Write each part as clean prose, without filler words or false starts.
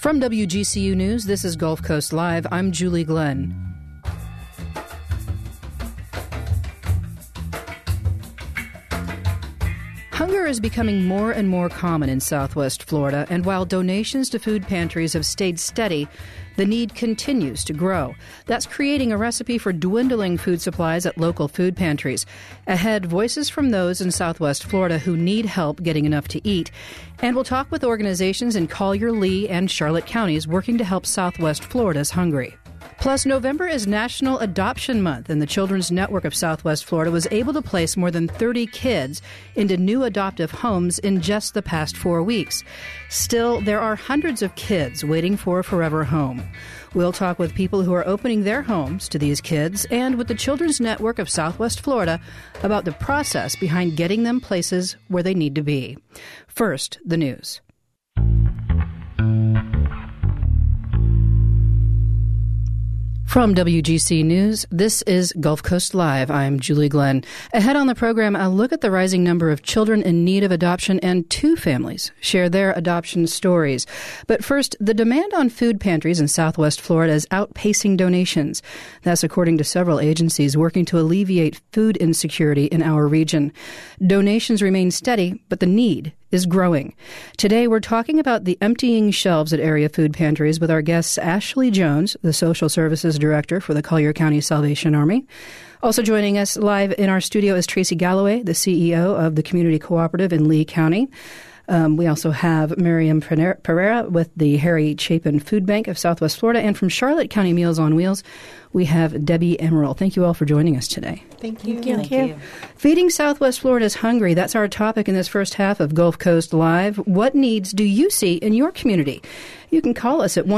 From WGCU News, this is Gulf Coast Live. I'm Julie Glenn. Hunger is becoming more and more common in Southwest Florida, and while donations to food pantries have stayed steady, the need continues to grow. That's creating a recipe for dwindling food supplies at local food pantries. Ahead, voices from those in Southwest Florida who need help getting enough to eat. And we'll talk with organizations in Collier, Lee, and Charlotte counties working to help Southwest Florida's hungry. Plus, November is National Adoption Month, and the Children's Network of Southwest Florida was able to place more than 30 kids into new adoptive homes in just the past 4 weeks. Still, there are hundreds of kids waiting for a forever home. We'll talk with people who are opening their homes to these kids and with the Children's Network of Southwest Florida about the process behind getting them places where they need to be. First, the news. From WGC News, this is Gulf Coast Live. I'm Julie Glenn. Ahead on the program, I'll look at the rising number of children in need of adoption, and two families share their adoption stories. But first, the demand on food pantries in Southwest Florida is outpacing donations. That's according to several agencies working to alleviate food insecurity in our region. Donations remain steady, but the need is growing. Today, we're talking about the emptying shelves at area food pantries with our guests Ashley Jones, the Social Services Director for the Collier County Salvation Army. Also joining us live in our studio is Tracy Galloway, the CEO of the Community Cooperative in Lee County. We also have Miriam Pereira with the Harry Chapin Food Bank of Southwest Florida. And from Charlotte County Meals on Wheels, we have Debbie Emerald. Thank you all for joining us today. Thank you. Thank you. Feeding Southwest Florida's hungry. That's our topic in this first half of Gulf Coast Live. What needs do you see in your community? You can call us at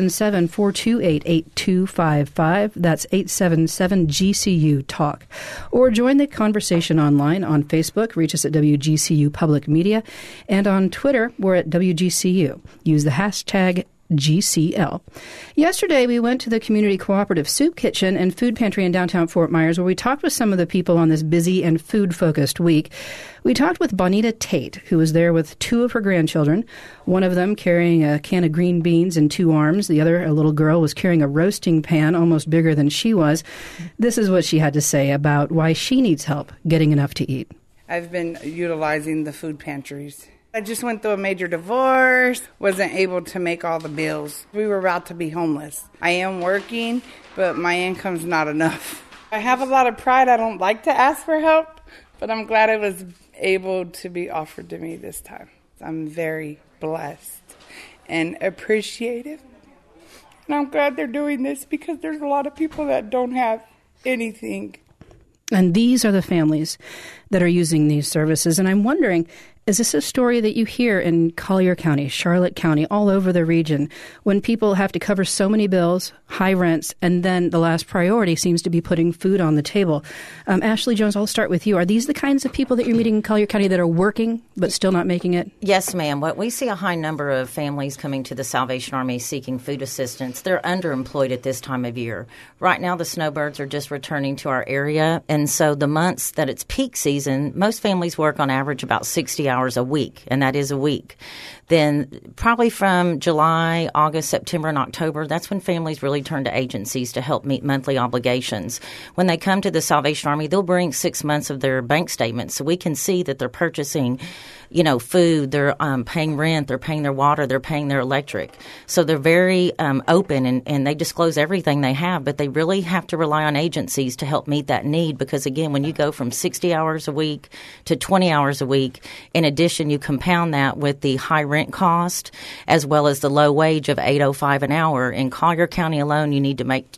1-877-428-8255. That's 877-GCU-TALK. Or join the conversation online on Facebook. Reach us at WGCU Public Media. And on Twitter, we're at WGCU. Use the hashtag GCL. Yesterday, we went to the Community Cooperative Soup Kitchen and Food Pantry in downtown Fort Myers, where we talked with some of the people on this busy and food-focused week. We talked with Bonita Tate, who was there with two of her grandchildren, one of them carrying a can of green beans in two arms. The other, a little girl, was carrying a roasting pan almost bigger than she was. This is what she had to say about why she needs help getting enough to eat. I've been utilizing the food pantries. I just went through a major divorce, wasn't able to make all the bills. We were about to be homeless. I am working, but my income's not enough. I have a lot of pride. I don't like to ask for help, but I'm glad it was able to be offered to me this time. I'm very blessed and appreciative. And I'm glad they're doing this because there's a lot of people that don't have anything. And these are the families that are using these services. And I'm wondering, is this a story that you hear in Collier County, Charlotte County, all over the region, when people have to cover so many bills, high rents, and then the last priority seems to be putting food on the table? Ashley Jones, I'll start with you. Are these the kinds of people that you're meeting in Collier County that are working but still not making it? Yes, ma'am. We see a high number of families coming to the Salvation Army seeking food assistance. They're underemployed at this time of year. Right now, the snowbirds are just returning to our area, and so the months that it's peak season, most families work on average about 60 hours a week, and that is a week. Then probably from July, August, September, and October, that's when families really turn to agencies to help meet monthly obligations. When they come to the Salvation Army, they'll bring 6 months of their bank statements so we can see that they're purchasing, food, they're paying rent, they're paying their water, they're paying their electric. So they're very open and they disclose everything they have, but they really have to rely on agencies to help meet that need because, again, when you go from 60 hours a week to 20 hours a week, in addition, you compound that with the high rent cost as well as the low wage of $8.05 an hour. In Collier County alone, you need to make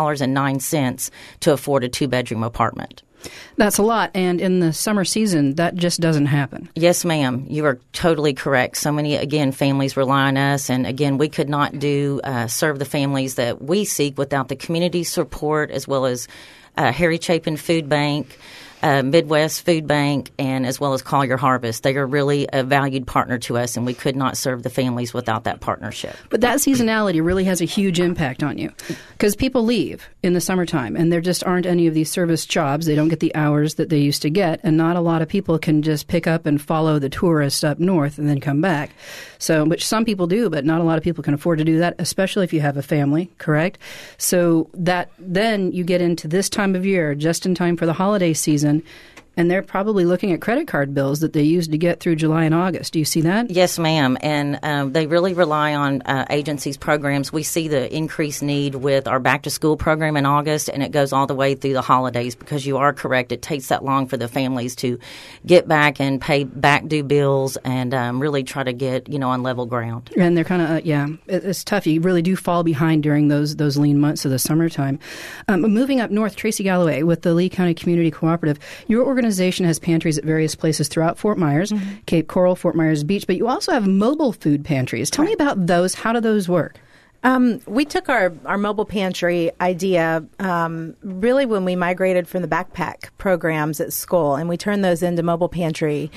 $20.09 to afford a two-bedroom apartment. That's a lot, and in the summer season, that just doesn't happen. Yes, ma'am. You are totally correct. So many, again, families rely on us, and again, we could not serve the families that we seek without the community support as well as Harry Chapin Food Bank, Midwest Food Bank, and as well as Collier Harvest. They are really a valued partner to us, and we could not serve the families without that partnership. But that seasonality really has a huge impact on you because people leave in the summertime and there just aren't any of these service jobs. They don't get the hours that they used to get, and not a lot of people can just pick up and follow the tourists up north and then come back. So, which some people do, but not a lot of people can afford to do that, especially if you have a family, correct? So that then you get into this time of year, just in time for the holiday season, and they're probably looking at credit card bills that they used to get through July and August. Do you see that? Yes, ma'am. And they really rely on agencies' programs. We see the increased need with our back-to-school program in August, and it goes all the way through the holidays because you are correct. It takes that long for the families to get back and pay back due bills and really try to get, on level ground. And they're kind of, it's tough. You really do fall behind during those lean months of the summertime. Moving up north, Tracy Galloway with the Lee County Community Cooperative, your organization has pantries at various places throughout Fort Myers, Cape Coral, Fort Myers Beach, but you also have mobile food pantries. Tell me about those. How do those work? We took our mobile pantry idea really when we migrated from the backpack programs at school, and we turned those into mobile pantry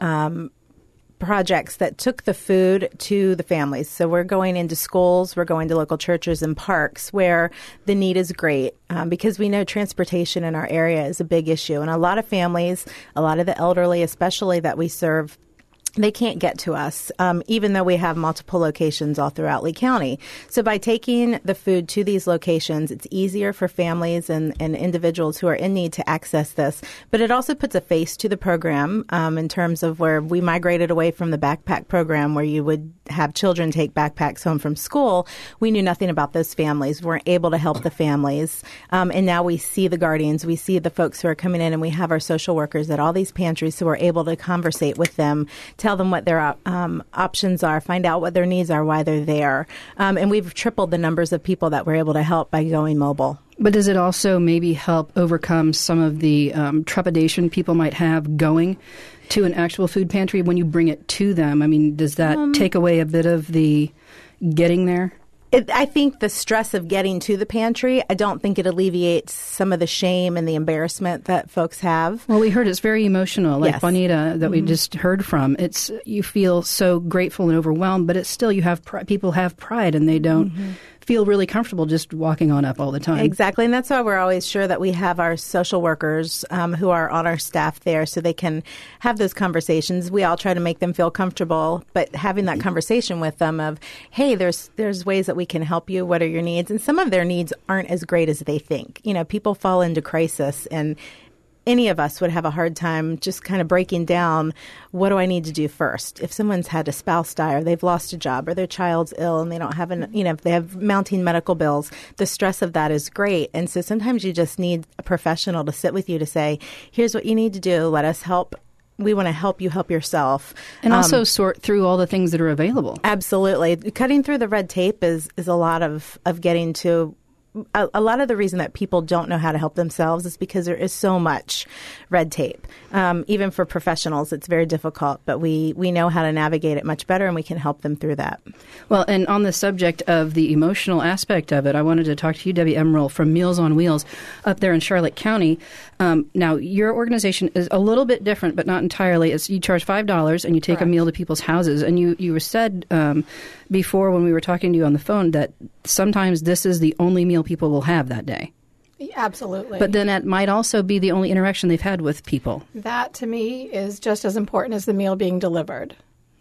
projects that took the food to the families. So we're going into schools, we're going to local churches and parks where the need is great because we know transportation in our area is a big issue. And a lot of families, a lot of the elderly especially that we serve, they can't get to us, even though we have multiple locations all throughout Lee County. So by taking the food to these locations, it's easier for families and individuals who are in need to access this. But it also puts a face to the program in terms of where we migrated away from the backpack program where you would have children take backpacks home from school. We knew nothing about those families. We weren't able to help the families. And now we see the guardians. We see the folks who are coming in, and we have our social workers at all these pantries who are able to conversate with them, tell them what their options are, find out what their needs are, why they're there. And we've tripled the numbers of people that we're able to help by going mobile. But does it also maybe help overcome some of the trepidation people might have going to an actual food pantry when you bring it to them? I mean, does that take away a bit of the getting there? I think the stress of getting to the pantry, I don't think it alleviates some of the shame and the embarrassment that folks have. Well, we heard it's very emotional, like Yes. Juanita that we just heard from. It's you feel so grateful and overwhelmed, but it's still you have people have pride and they don't feel really comfortable just walking on up all the time. Exactly, and that's why we're always sure that we have our social workers who are on our staff there so they can have those conversations. We all try to make them feel comfortable, but having that conversation with them of, hey, there's ways that we can help you. What are your needs? And some of their needs aren't as great as they think. People fall into crisis, and any of us would have a hard time just kind of breaking down, what do I need to do first? If someone's had a spouse die or they've lost a job or their child's ill and they don't have if they have mounting medical bills, the stress of that is great. And so sometimes you just need a professional to sit with you to say, here's what you need to do. Let us help. We want to help you help yourself. And also sort through all the things that are available. Absolutely. Cutting through the red tape is a lot of getting to a lot of the reason that people don't know how to help themselves is because there is so much red tape. Even for professionals, it's very difficult, but we know how to navigate it much better, and we can help them through that. Well, and on the subject of the emotional aspect of it, I wanted to talk to you, Debbie Emerald, from Meals on Wheels up there in Charlotte County. Now, your organization is a little bit different, but not entirely. You charge $5 and you take Correct. a meal to people's houses. And you said before when we were talking to you on the phone that sometimes this is the only meal people will have that day. Absolutely. But then that might also be the only interaction they've had with people. That, to me, is just as important as the meal being delivered.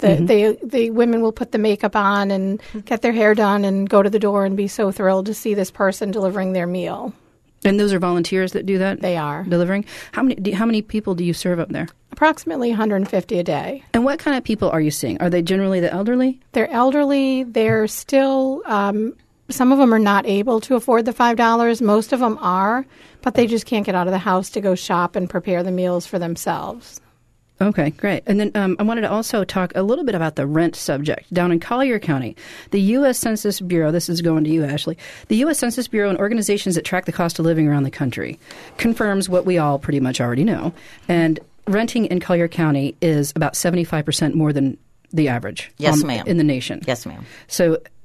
The women will put the makeup on and get their hair done and go to the door and be so thrilled to see this person delivering their meal. And those are volunteers that do that? They are. Delivering? How many people do you serve up there? Approximately 150 a day. And what kind of people are you seeing? Are they generally the elderly? They're elderly. They're still, some of them are not able to afford the $5. Most of them are, but they just can't get out of the house to go shop and prepare the meals for themselves. Okay, great. And then I wanted to also talk a little bit about the rent subject. Down in Collier County, the U.S. Census Bureau, this is going to you, Ashley, the U.S. Census Bureau and organizations that track the cost of living around the country confirms what we all pretty much already know. And renting in Collier County is about 75% more than the average Yes, ma'am. in the nation. Yes, ma'am. So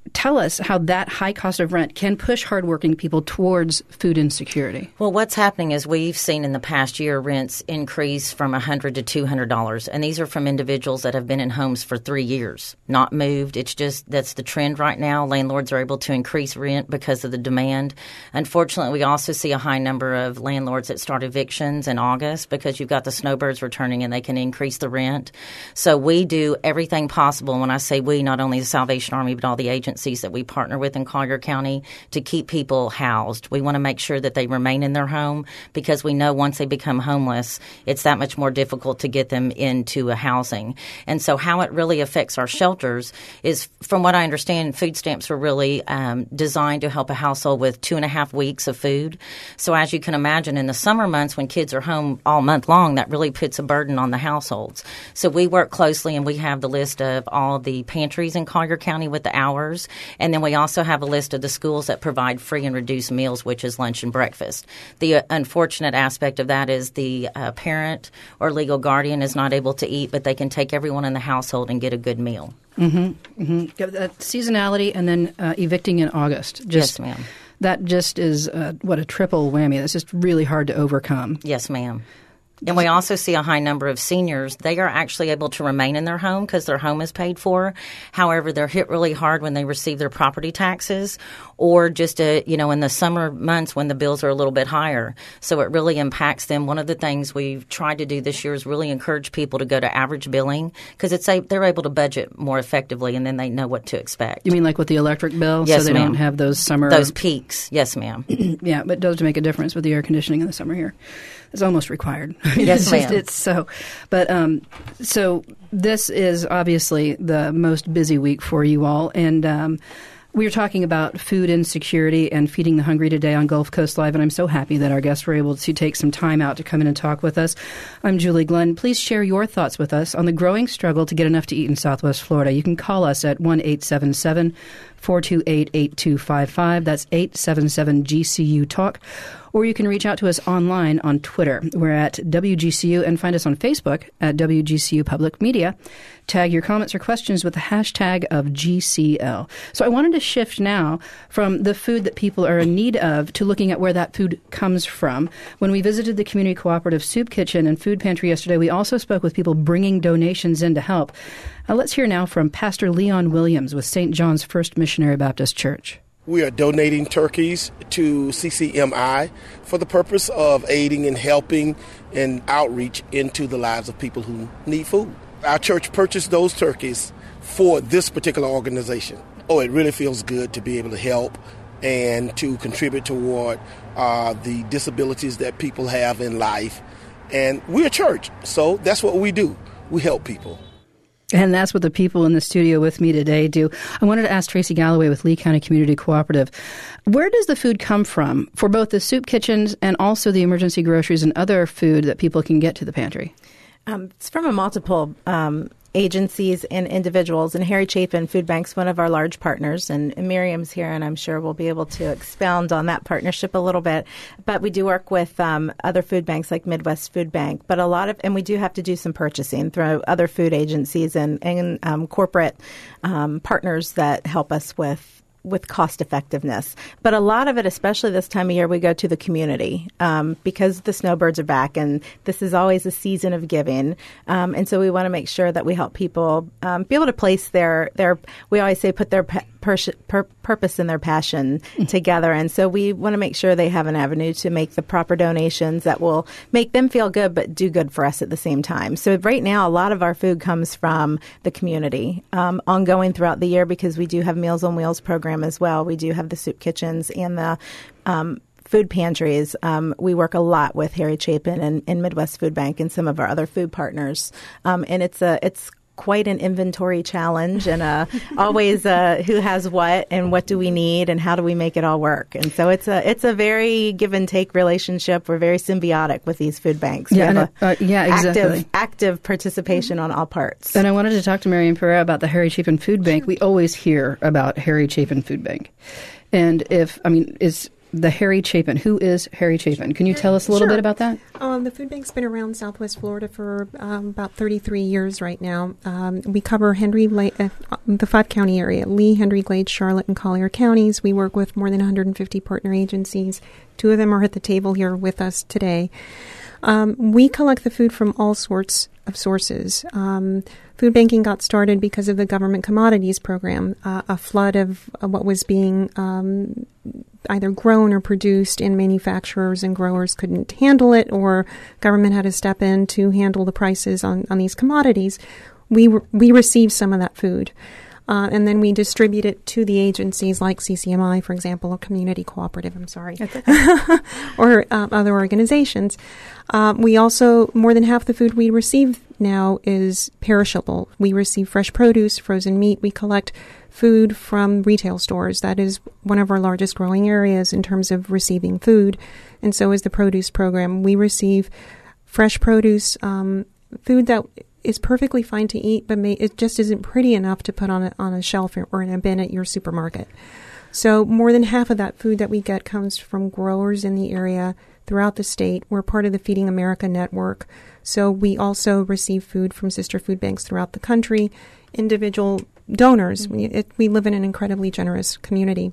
tell us how that high cost of rent can push hardworking people towards food insecurity. Well, what's happening is we've seen in the past year rents increase from $100 to $200, and these are from individuals that have been in homes for 3 years, not moved. It's just that's the trend right now. Landlords are able to increase rent because of the demand. Unfortunately, we also see a high number of landlords that start evictions in August because you've got the snowbirds returning and they can increase the rent. So we do everything possible. When I say we, not only the Salvation Army, but all the agencies that we partner with in Collier County to keep people housed. We want to make sure that they remain in their home because we know once they become homeless, it's that much more difficult to get them into a housing. And so how it really affects our shelters is, from what I understand, food stamps are really designed to help a household with 2.5 weeks of food. So as you can imagine, in the summer months when kids are home all month long, that really puts a burden on the households. So we work closely and we have the list of all the pantries in Collier County with the hours. And then we also have a list of the schools that provide free and reduced meals, which is lunch and breakfast. The unfortunate aspect of that is the parent or legal guardian is not able to eat, but they can take everyone in the household and get a good meal. Seasonality and then evicting in August. Yes, ma'am. That just is, a triple whammy. That's just really hard to overcome. Yes, ma'am. And we also see a high number of seniors. They are actually able to remain in their home because their home is paid for. However, they're hit really hard when they receive their property taxes or just, in the summer months when the bills are a little bit higher. So it really impacts them. One of the things we've tried to do this year is really encourage people to go to average billing because they're able to budget more effectively and then they know what to expect. You mean like with the electric bill? Yes, so they ma'am. don't have those summer... Those peaks. Yes, ma'am. Yeah, but it does make a difference with the air conditioning in the summer here. It's almost required. Yes, ma'am. So this is obviously the most busy week for you all, and we were talking about food insecurity and feeding the hungry today on Gulf Coast Live, and I'm so happy that our guests were able to take some time out to come in and talk with us. I'm Julie Glenn. Please share your thoughts with us on the growing struggle to get enough to eat in Southwest Florida. You can call us at 1-877-428-8255. That's 877-GCU-TALK. Or you can reach out to us online on Twitter. We're at WGCU, and find us on Facebook at WGCU Public Media. Tag your comments or questions with the hashtag of GCL. So I wanted to shift now from the food that people are in need of to looking at where that food comes from. When we visited the Community Cooperative Soup Kitchen and Food Pantry yesterday, we also spoke with people bringing donations in to help. Let's hear now from Pastor Leon Williams with St. John's First Missionary Baptist Church. We are donating turkeys to CCMI for the purpose of aiding and helping and outreach into the lives of people who need food. Our church purchased those turkeys for this particular organization. It really feels good to be able to help and to contribute toward the disabilities that people have in life. And we're a church, so that's what we do. We help people. And that's what the people in the studio with me today do. I wanted to ask Tracy Galloway with Lee County Community Cooperative, where does the food come from for both the soup kitchens and also the emergency groceries and other food that people can get to the pantry? It's from a multiple agencies and individuals, and Harry Chapin Food Bank's one of our large partners, and Miriam's here, and I'm sure we'll be able to expound on that partnership a little bit. But we do work with other food banks like Midwest Food Bank, but and we do have to do some purchasing through other food agencies and corporate partners that help us with cost effectiveness. But a lot of it, especially this time of year, we go to the community because the snowbirds are back, and this is always a season of giving. And so we want to make sure that we help people be able to place their we always say put their purpose and their passion together. And so we want to make sure they have an avenue to make the proper donations that will make them feel good but do good for us at the same time. So right now, a lot of our food comes from the community, ongoing throughout the year, because we do have Meals on Wheels program as well. We do have the soup kitchens and the food pantries. We work a lot with Harry Chapin and Midwest Food Bank and some of our other food partners. And it's quite an inventory challenge, and always who has what and what do we need and how do we make it all work. And so it's a very give and take relationship. We're very symbiotic with these food banks. Exactly. Active participation on all parts. And I wanted to talk to Marian Pereira about the Harry Chapin Food Bank. We always hear about Harry Chapin Food Bank, and the Harry Chapin. Who is Harry Chapin? Can you tell us a little bit about that? The food bank's been around Southwest Florida for about 33 years right now. We cover the 5-county area, Lee, Henry, Glade, Charlotte, and Collier counties. We work with more than 150 partner agencies. 2 of them are at the table here with us today. We collect the food from all sorts of sources. Food banking got started because of the government commodities program, a flood of what was being either grown or produced, and manufacturers and growers couldn't handle it, or government had to step in to handle the prices on these commodities. We received some of that food. And then we distribute it to the agencies like CCMI, for example, or Community Cooperative, or other organizations. We also, more than half the food we receive now is perishable. We receive fresh produce, frozen meat. We collect food from retail stores. That is one of our largest growing areas in terms of receiving food. And so is the produce program. We receive fresh produce, food that is perfectly fine to eat, but it just isn't pretty enough to put on a shelf or in a bin at your supermarket. So more than half of that food that we get comes from growers in the area throughout the state. We're part of the Feeding America network. So we also receive food from sister food banks throughout the country, individual donors. We live in an incredibly generous community.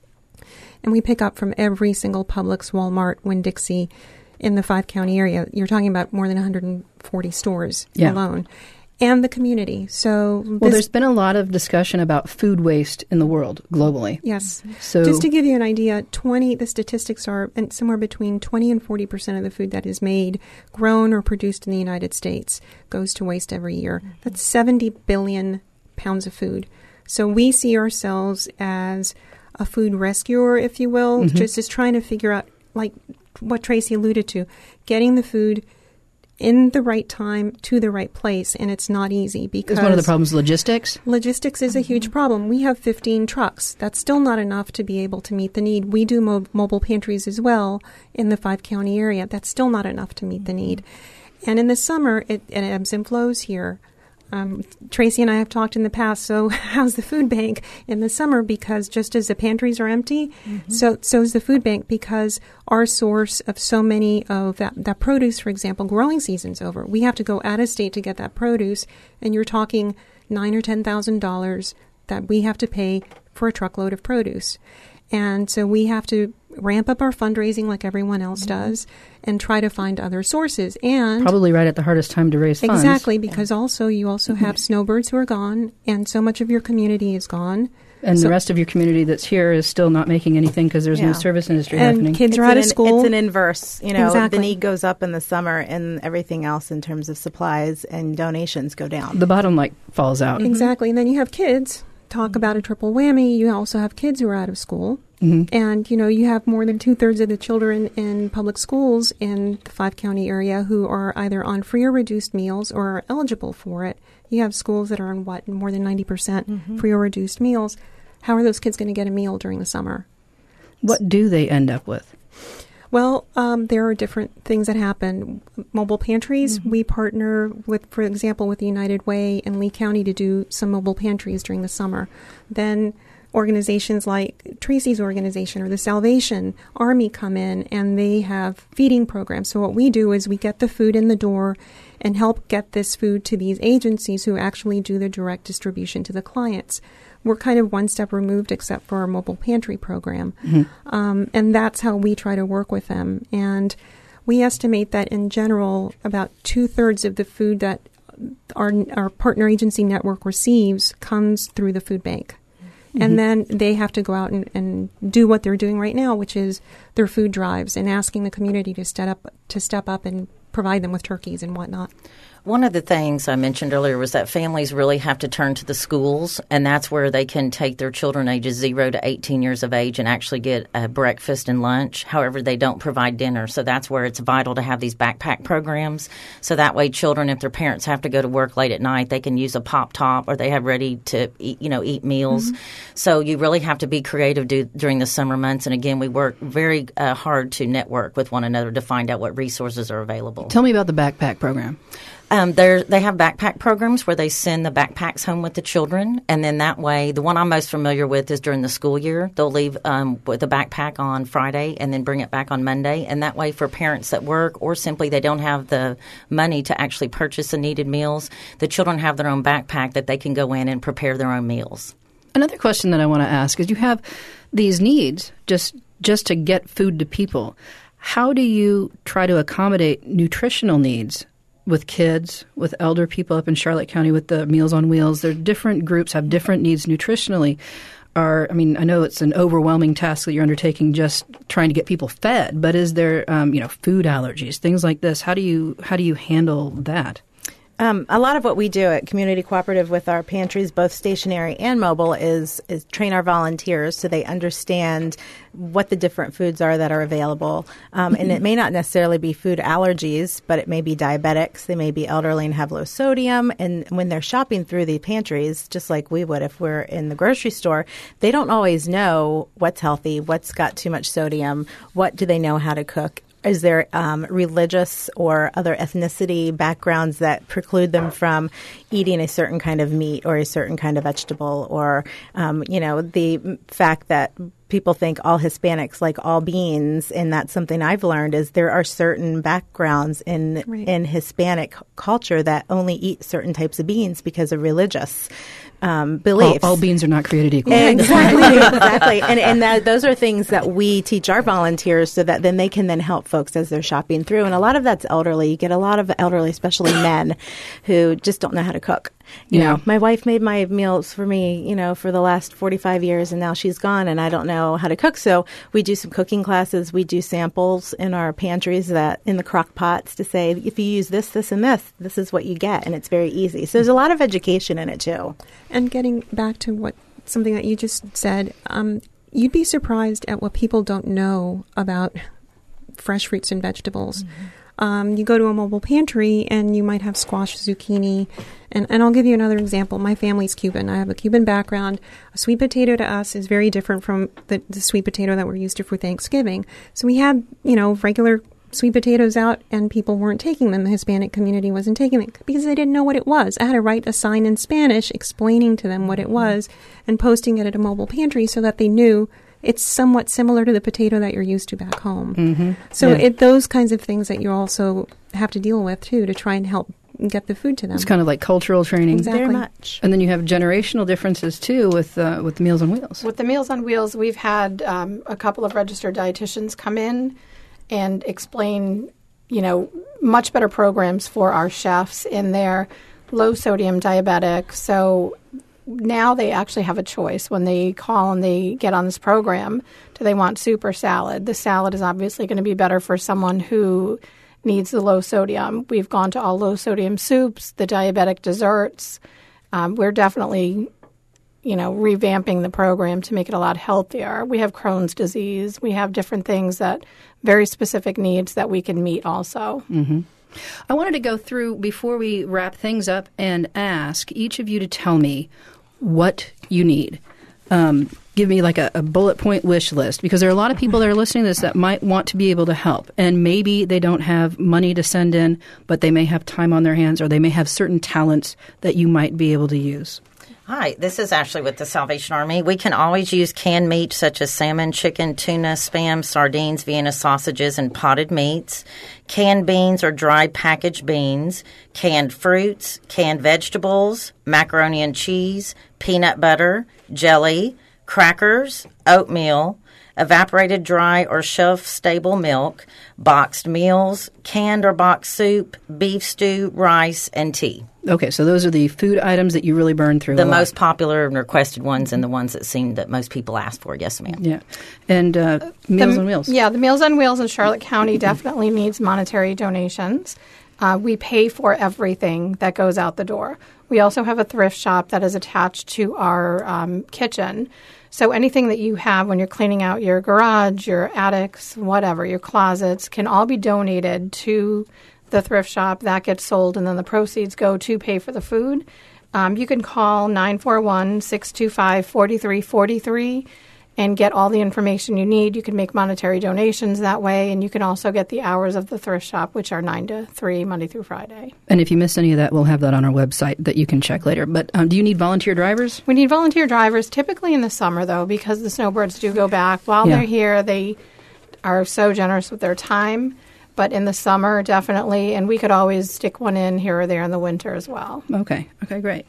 And we pick up from every single Publix, Walmart, Winn-Dixie in the 5-county area. You're talking about more than 140 stores alone. And the community. There's been a lot of discussion about food waste in the world globally. Yes. So just to give you an idea, the statistics are somewhere between 20 and 40% of the food that is made, grown, or produced in the United States goes to waste every year. That's 70 billion pounds of food. So we see ourselves as a food rescuer, if you will, just as trying to figure out, like what Tracy alluded to, getting the food in the right time to the right place, and it's not easy because... Is one of the problems logistics? Logistics is a huge problem. We have 15 trucks. That's still not enough to be able to meet the need. We do mobile pantries as well in the 5-county area. That's still not enough to meet the need. And in the summer, it ebbs and flows here. Tracy and I have talked in the past, so how's the food bank in the summer? Because just as the pantries are empty, so is the food bank, because our source of so many of that produce, for example, growing season's over. We have to go out of state to get that produce, and you're talking $9,000 or $10,000 that we have to pay for a truckload of produce. And so we have to ramp up our fundraising like everyone else does and try to find other sources. And probably right at the hardest time to raise funds. Exactly, because you also have snowbirds who are gone, and so much of your community is gone. And the rest of your community that's here is still not making anything because there's no service industry happening. And kids are out of school. It's an inverse. Exactly. The need goes up in the summer, and everything else in terms of supplies and donations go down. The bottom falls out. Exactly. And then you have kids. Talk about a triple whammy. You also have kids who are out of school. And, you have more than 2/3 of the children in public schools in the 5-county area who are either on free or reduced meals or are eligible for it. You have schools that are on more than 90% free or reduced meals. How are those kids going to get a meal during the summer? What do they end up with? Well, there are different things that happen. Mobile pantries, we partner with, for example, with the United Way in Lee County to do some mobile pantries during the summer. Then organizations like Tracy's organization or the Salvation Army come in and they have feeding programs. So what we do is we get the food in the door and help get this food to these agencies who actually do the direct distribution to the clients. We're kind of one step removed except for our mobile pantry program. And that's how we try to work with them. And we estimate that in general, about 2/3 of the food that our partner agency network receives comes through the food bank. And then they have to go out and do what they're doing right now, which is their food drives and asking the community to step up and provide them with turkeys and whatnot. One of the things I mentioned earlier was that families really have to turn to the schools, and that's where they can take their children ages 0 to 18 years of age and actually get a breakfast and lunch. However, they don't provide dinner, so that's where it's vital to have these backpack programs. So that way children, if their parents have to go to work late at night, they can use a Pop Top or they have ready to eat meals. So you really have to be creative during the summer months. And again, we work very hard to network with one another to find out what resources are available. Tell me about the backpack program. They have backpack programs where they send the backpacks home with the children, and then that way, the one I'm most familiar with is during the school year. They'll leave with a backpack on Friday and then bring it back on Monday, and that way for parents that work or simply they don't have the money to actually purchase the needed meals, the children have their own backpack that they can go in and prepare their own meals. Another question that I want to ask is you have these needs just to get food to people. How do you try to accommodate nutritional needs with kids, with elder people up in Charlotte County with the Meals on Wheels? There are different groups have different needs nutritionally. I know it's an overwhelming task that you're undertaking just trying to get people fed, but is there, food allergies, things like this? How do you handle that? A lot of what we do at Community Cooperative with our pantries, both stationary and mobile, is train our volunteers so they understand what the different foods are that are available. And it may not necessarily be food allergies, but it may be diabetics. They may be elderly and have low sodium. And when they're shopping through the pantries, just like we would if we're in the grocery store, they don't always know what's healthy, what's got too much sodium, what do they know how to cook. Is there religious or other ethnicity backgrounds that preclude them from eating a certain kind of meat or a certain kind of vegetable, or, the fact that people think all Hispanics like all beans, and that's something I've learned is there are certain backgrounds in Hispanic culture that only eat certain types of beans because of religious beliefs. All beans are not created equal. Exactly. And those are things that we teach our volunteers so that then they can then help folks as they're shopping through. And a lot of that's elderly. You get a lot of elderly, especially men, who just don't know how to cook. You know, my wife made my meals for me, for the last 45 years, and now she's gone, and I don't know how to cook. So we do some cooking classes. We do samples in our pantries in the crock pots to say, if you use this, this, and this is what you get, and it's very easy. So there's a lot of education in it, too. And getting back to something that you just said, you'd be surprised at what people don't know about fresh fruits and vegetables. Mm-hmm. You go to a mobile pantry and you might have squash, zucchini, and I'll give you another example. My family's Cuban. I have a Cuban background. A sweet potato to us is very different from the sweet potato that we're used to for Thanksgiving. So we had, regular sweet potatoes out and people weren't taking them. The Hispanic community wasn't taking them because they didn't know what it was. I had to write a sign in Spanish explaining to them what it was and posting it at a mobile pantry so that they knew it's somewhat similar to the potato that you're used to back home. Mm-hmm. So those kinds of things that you also have to deal with, too, to try and help get the food to them. It's kind of like cultural training. Exactly. Very much. And then you have generational differences, too, with the Meals on Wheels. With the Meals on Wheels, we've had a couple of registered dietitians come in and explain, much better programs for our chefs in their low-sodium diabetic. So now they actually have a choice when they call and they get on this program. Do they want soup or salad? The salad is obviously going to be better for someone who needs the low sodium. We've gone to all low sodium soups, the diabetic desserts. We're definitely, revamping the program to make it a lot healthier. We have Crohn's disease. We have different things very specific needs that we can meet also. Mm-hmm. I wanted to go through, before we wrap things up, and ask each of you to tell me what you need. Give me like a bullet point wish list, because there are a lot of people that are listening to this that might want to be able to help, and maybe they don't have money to send in, but they may have time on their hands, or they may have certain talents that you might be able to use. Hi, this is Ashley with the Salvation Army. We can always use canned meat such as salmon, chicken, tuna, Spam, sardines, Vienna sausages, and potted meats, canned beans or dry packaged beans, canned fruits, canned vegetables, macaroni and cheese, peanut butter, jelly, crackers, oatmeal, evaporated dry or shelf-stable milk, boxed meals, canned or boxed soup, beef stew, rice, and tea. Okay, so those are the food items that you really burn through. The most popular and requested ones, and the ones that seem that most people ask for. Yes, ma'am. Yeah. And Meals on Wheels. Yeah, the Meals on Wheels in Charlotte County definitely needs monetary donations. We pay for everything that goes out the door. We also have a thrift shop that is attached to our kitchen. So anything that you have when you're cleaning out your garage, your attics, whatever, your closets, can all be donated to the thrift shop. That gets sold, and then the proceeds go to pay for the food. You can call 941-625-4343, and get all the information you need. You can make monetary donations that way, and you can also get the hours of the thrift shop, which are 9 to 3, Monday through Friday. And if you miss any of that, we'll have that on our website that you can check later. But do you need volunteer drivers? We need volunteer drivers, typically in the summer, though, because the snowbirds do go back. While they're here, they are so generous with their time. But in the summer, definitely, and we could always stick one in here or there in the winter as well. Okay, great.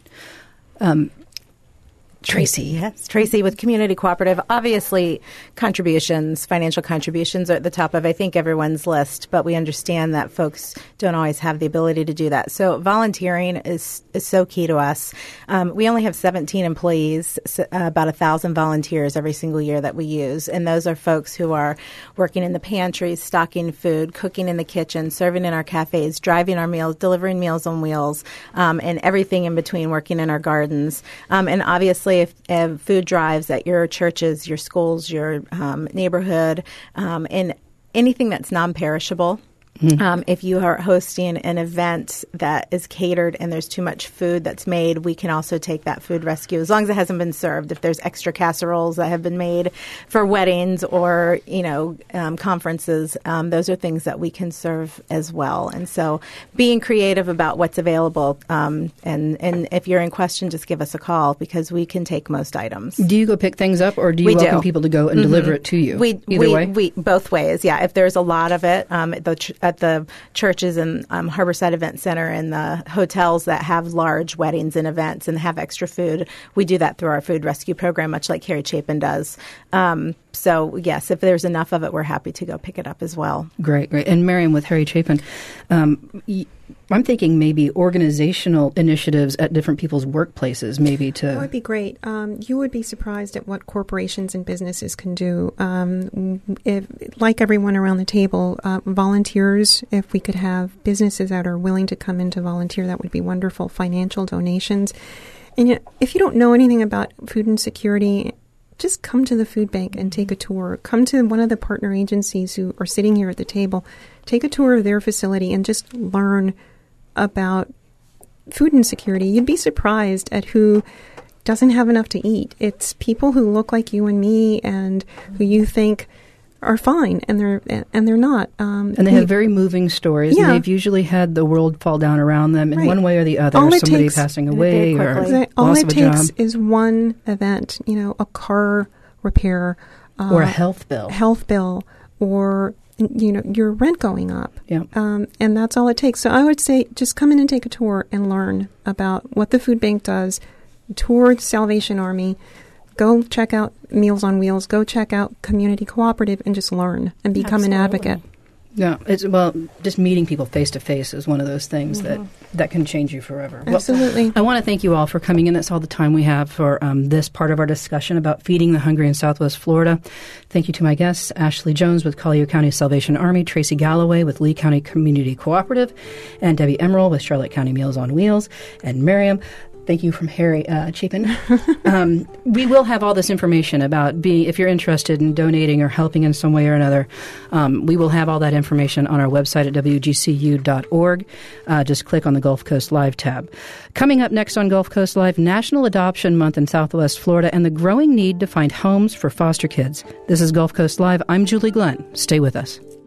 Tracy. Yes, Tracy with Community Cooperative. Obviously, financial contributions are at the top of, I think, everyone's list, but we understand that folks don't always have the ability to do that. So volunteering is so key to us. We only have 17 employees, about 1,000 volunteers every single year that we use, and those are folks who are working in the pantries, stocking food, cooking in the kitchen, serving in our cafes, driving our meals, delivering Meals on Wheels, and everything in between, working in our gardens. And obviously, if food drives at your churches, your schools, your neighborhood, and anything that's non-perishable. If you are hosting an event that is catered and there's too much food that's made, we can also take that food rescue as long as it hasn't been served. If there's extra casseroles that have been made for weddings or conferences, those are things that we can serve as well. And so being creative about what's available, and if you're in question, just give us a call because we can take most items. Do you go pick things up, or do you welcome people to go and deliver it to you? Either way? We both ways. Yeah, if there's a lot of it, at the churches and Harborside Event Center and the hotels that have large weddings and events and have extra food, we do that through our food rescue program, much like Harry Chapin does. So, yes, if there's enough of it, we're happy to go pick it up as well. Great. And Miriam, with Harry Chapin, I'm thinking maybe organizational initiatives at different people's workplaces, maybe to... That would be great. You would be surprised at what corporations and businesses can do. Like everyone around the table, volunteers, if we could have businesses that are willing to come in to volunteer, that would be wonderful. Financial donations. And if you don't know anything about food insecurity, just come to the food bank and take a tour. Come to one of the partner agencies who are sitting here at the table. Take a tour of their facility and just learn about food insecurity. You'd be surprised at who doesn't have enough to eat. It's people who look like you and me and who you think are fine, and they're not. And they have very moving stories. Yeah. And they've usually had the world fall down around them in one way or the other. Somebody passing away or loss of a job. All it takes is one event, a car repair. Or a health bill. Or your rent going up. Yeah. And that's all it takes. So I would say just come in and take a tour and learn about what the food bank does. Tour Salvation Army. Go check out Meals on Wheels. Go check out Community Cooperative and just learn and become an advocate. Yeah, just meeting people face to face is one of those things that can change you forever. Absolutely. Well, I want to thank you all for coming in. That's all the time we have for this part of our discussion about feeding the hungry in Southwest Florida. Thank you to my guests, Ashley Jones with Collier County Salvation Army, Tracy Galloway with Lee County Community Cooperative, and Debbie Emerald with Charlotte County Meals on Wheels, and Miriam. Thank you from Harry Chapin. We will have all this information about if you're interested in donating or helping in some way or another, we will have all that information on our website at wgcu.org. Just click on the Gulf Coast Live tab. Coming up next on Gulf Coast Live, National Adoption Month in Southwest Florida and the growing need to find homes for foster kids. This is Gulf Coast Live. I'm Julie Glenn. Stay with us.